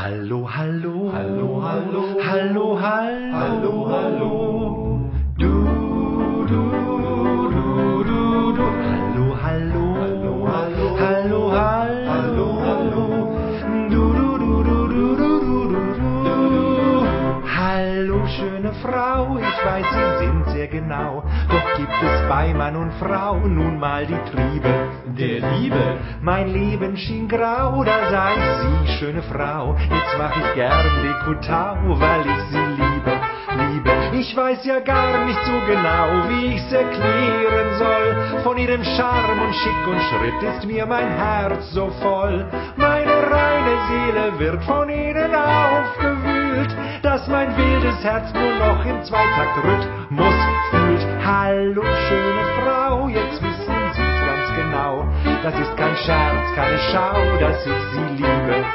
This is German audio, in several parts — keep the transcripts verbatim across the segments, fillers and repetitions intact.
Hallo, hallo, Hallo, hallo, hallo, hallo, hallo, hallo. Du, du, du, du, du. Hallo, hallo, Hallo, hallo, hallo, hallo, hallo, hallo. Du, du, du, du, du, du, du, du, du. Hallo, schöne Frau, ich weiß, Sie sind sehr genau. Doch gibt es bei Mann und Frau nun mal die Triebe Der Liebe. Mein Leben schien grau, da sah ich Sie, schöne Frau. Jetzt mach ich gern Dekutau, weil ich Sie liebe, liebe. Ich weiß ja gar nicht so genau, wie ich's erklären soll. Von Ihrem Charme und Schick und Schritt ist mir mein Herz so voll. Meine reine Seele wird von Ihnen aufgewühlt, dass mein wildes Herz nur noch im Zweitakt-Rhythmus fühlt. Hallo, schöne Frau, jetzt wissen Sie's ganz genau. Das ist kein Scherz, keine Schau, dass ich Sie liebe.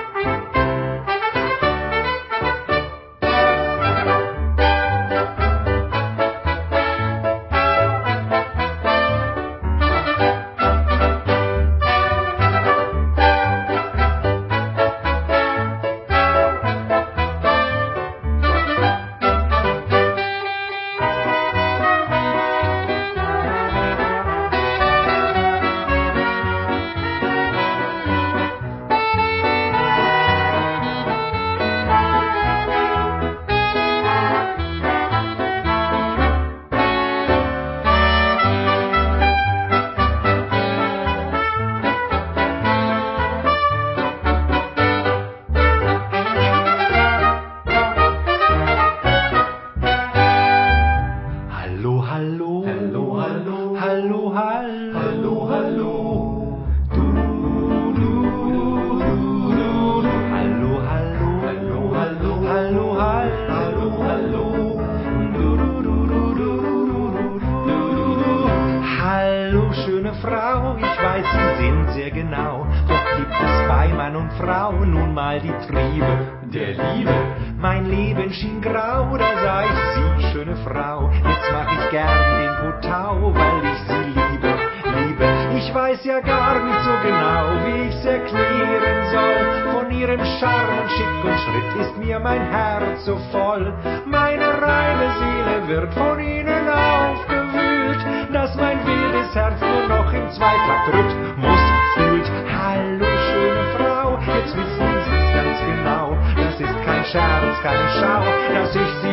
Hallo, hallo, Hallo, hallo, hallo, hallo, hallo, hallo. Du, du, du, du, du. Hallo, hallo, Hallo, hallo, hallo, hallo, hallo. Du, du, du, du, du, du, du, du. Hallo, schöne Frau, ich weiß, Sie sind sehr genau. Doch gibt es bei Mann und Frau nun mal die Triebe Der Liebe. Mein Leben schien grau, da sah ich Sie, schöne Frau. Jetzt mach ich gern den Kotau, weil ich Sie liebe, liebe. Ich weiß ja gar nicht so genau, wie ich's erklären soll. Von Ihrem Charme und Schick und Schritt ist mir mein Herz so voll. Meine reine Seele wird von Ihnen aufgewühlt, dass mein wildes Herz nur noch im Zweitakt-Rhythmus fühlt. Hallo, schöne Frau, jetzt wissen Sie's ganz genau. Das ist kein Scherz, keine Schau, dass ich Sie